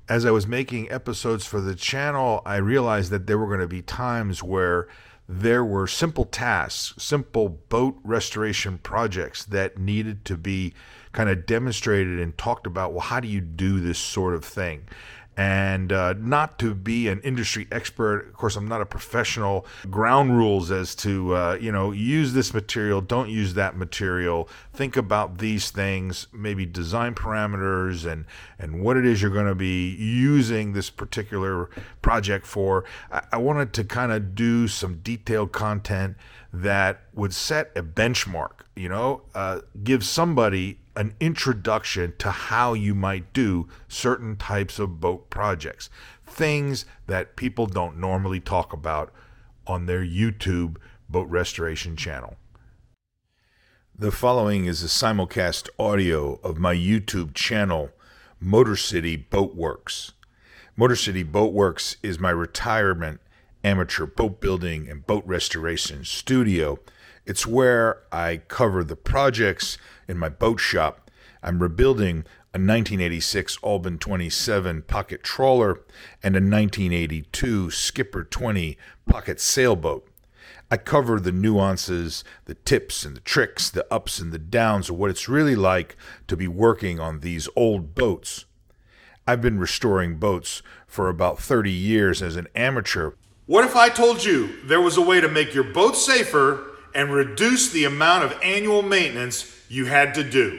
As I was making episodes for the channel, I realized that there were going to be times where there were simple tasks, simple boat restoration projects that needed to be kind of demonstrated and talked about. Well, how do you do this sort of thing? And not to be an industry expert, of course, I'm not a professional. Ground rules as to, use this material, don't use that material. Think about these things, maybe design parameters and what it is you're going to be using this particular project for. I wanted to kind of do some detailed content that would set a benchmark, give somebody an introduction to how you might do certain types of boat projects, things that people don't normally talk about on their YouTube boat restoration channel. The following is a simulcast audio of my YouTube channel, Motor City Boat Works. Motor City Boat Works is my retirement amateur boat building and boat restoration studio. It's where I cover the projects in my boat shop. I'm rebuilding a 1986 Albin 27 pocket trawler and a 1982 Skipper 20 pocket sailboat. I cover the nuances, the tips and the tricks, the ups and the downs of what it's really like to be working on these old boats. I've been restoring boats for about 30 years as an amateur. What if I told you there was a way to make your boat safer and reduce the amount of annual maintenance you had to do?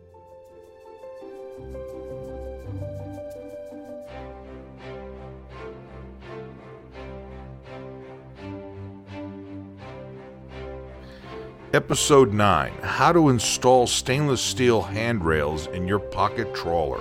Episode 9, How to Install Stainless Steel Handrails in Your Pocket Trawler.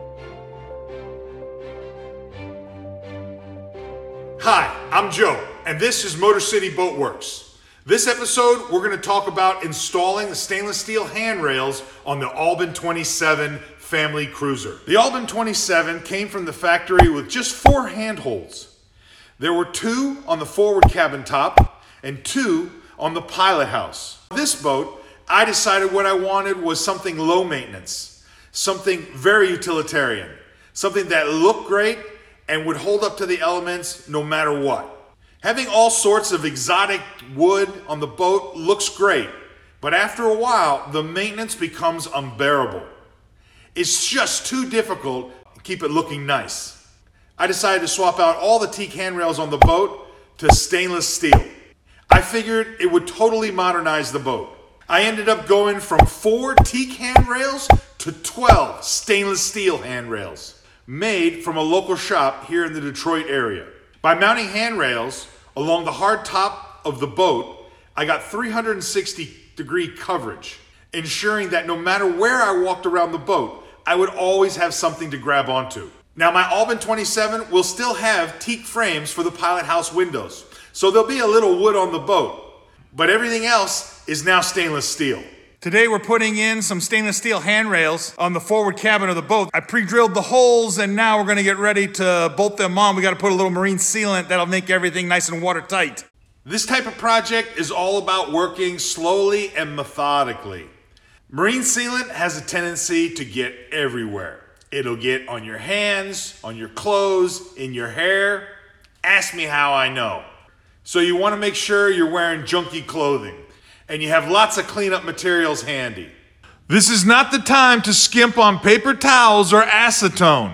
Hi, I'm Joe, and this is Motor City Boat Works. This episode, we're going to talk about installing the stainless steel handrails on the Albin 27 family cruiser. The Albin 27 came from the factory with just 4 handholds. There were 2 on the forward cabin top and 2 on the pilot house. This boat, I decided what I wanted was something low maintenance, something very utilitarian, something that looked great and would hold up to the elements no matter what. Having all sorts of exotic wood on the boat looks great, but after a while, the maintenance becomes unbearable. It's just too difficult to keep it looking nice. I decided to swap out all the teak handrails on the boat to stainless steel. I figured it would totally modernize the boat. I ended up going from 4 teak handrails to 12 stainless steel handrails, made from a local shop here in the Detroit area. By mounting handrails along the hard top of the boat, I got 360-degree coverage, ensuring that no matter where I walked around the boat, I would always have something to grab onto. Now, my Albin 27 will still have teak frames for the pilot house windows, so there'll be a little wood on the boat, but everything else is now stainless steel. Today we're putting in some stainless steel handrails on the forward cabin of the boat. I pre-drilled the holes and now we're going to get ready to bolt them on. We got to put a little marine sealant that'll make everything nice and watertight. This type of project is all about working slowly and methodically. Marine sealant has a tendency to get everywhere. It'll get on your hands, on your clothes, in your hair. Ask me how I know. So you want to make sure you're wearing junky clothing and you have lots of cleanup materials handy. This is not the time to skimp on paper towels or acetone.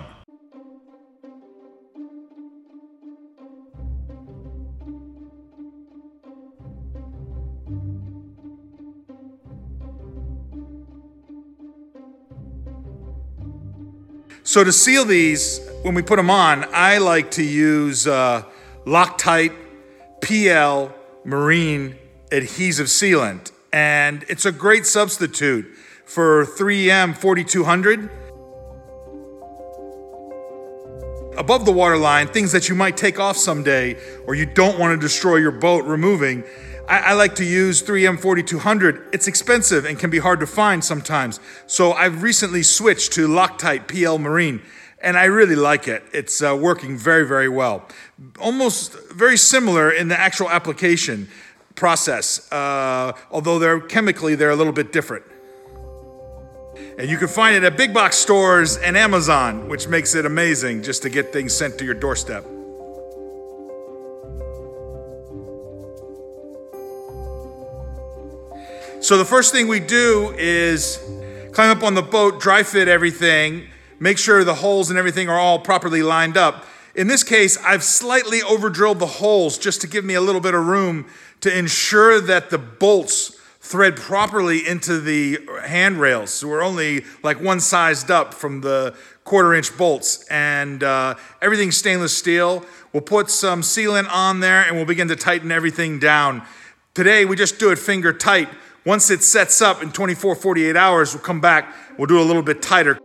So to seal these, when we put them on, I like to use Loctite PL Marine adhesive sealant, and it's a great substitute for 3M 4200. Above the waterline, things that you might take off someday or you don't want to destroy your boat removing, I like to use 3M 4200. It's expensive and can be hard to find sometimes, so I've recently switched to Loctite PL Marine, and I really like it. It's working very, very well. Almost very similar in the actual application process, although they're a little bit different. And you can find it at big box stores and Amazon, which makes it amazing just to get things sent to your doorstep. So the first thing we do is climb up on the boat, dry fit everything, make sure the holes and everything are all properly lined up. In this case, I've slightly over-drilled the holes just to give me a little bit of room to ensure that the bolts thread properly into the handrails. So we're only like one sized up from the 1/4-inch bolts, and everything's stainless steel. We'll put some sealant on there and we'll begin to tighten everything down. Today, we just do it finger tight. Once it sets up in 24, 48 hours, we'll come back, we'll do it a little bit tighter.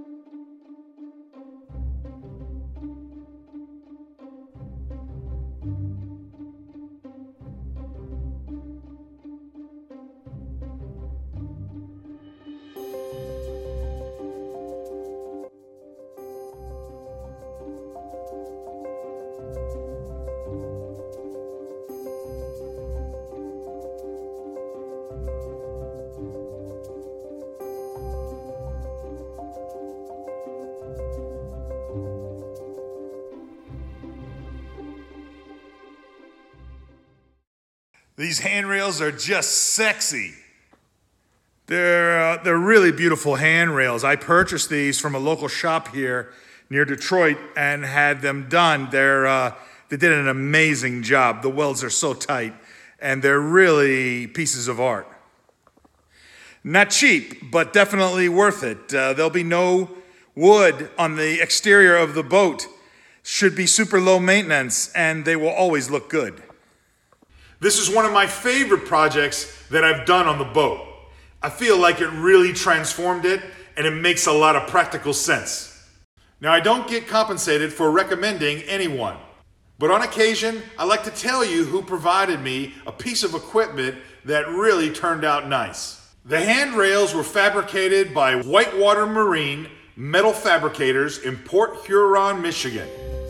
These handrails are just sexy. They're really beautiful handrails. I purchased these from a local shop here near Detroit and had them done. They did an amazing job. The welds are so tight, and they're really pieces of art. Not cheap, but definitely worth it. There'll be no wood on the exterior of the boat. Should be super low maintenance, and they will always look good. This is one of my favorite projects that I've done on the boat. I feel like it really transformed it, and it makes a lot of practical sense. Now, I don't get compensated for recommending anyone, but on occasion, I like to tell you who provided me a piece of equipment that really turned out nice. The handrails were fabricated by Whitewater Marine Metal Fabricators in Port Huron, Michigan.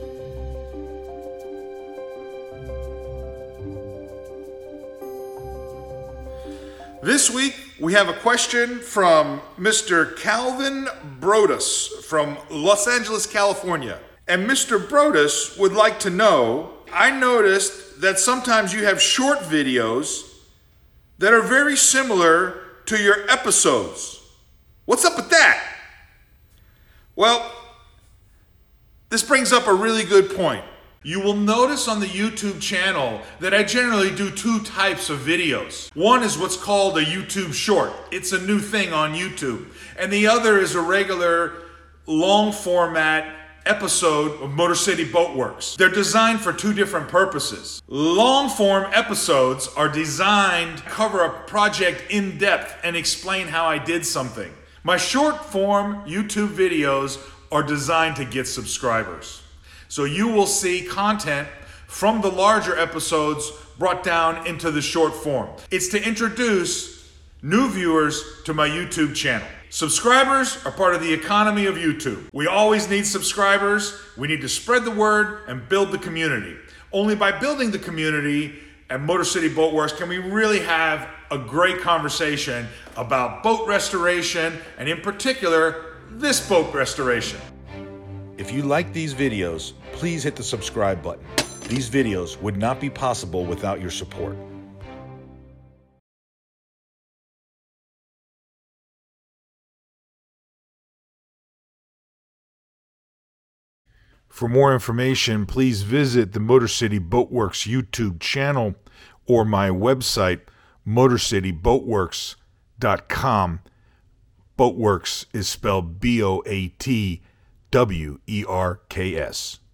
This week, we have a question from Mr. Calvin Brodus from Los Angeles, California. And Mr. Brodus would like to know, I noticed that sometimes you have short videos that are very similar to your episodes. What's up with that? Well, this brings up a really good point. You will notice on the YouTube channel that I generally do two types of videos. One is what's called a YouTube short. It's a new thing on YouTube. And the other is a regular long format episode of Motor City Boat Works. They're designed for two different purposes. Long form episodes are designed to cover a project in depth and explain how I did something. My short form YouTube videos are designed to get subscribers. So you will see content from the larger episodes brought down into the short form. It's to introduce new viewers to my YouTube channel. Subscribers are part of the economy of YouTube. We always need subscribers. We need to spread the word and build the community. Only by building the community at Motor City Boat Works can we really have a great conversation about boat restoration, and in particular, this boat restoration. If you like these videos, please hit the subscribe button. These videos would not be possible without your support. For more information, please visit the Motor City Boat Works YouTube channel or my website, motorcityboatworks.com. Boatworks is spelled BOATWERKS.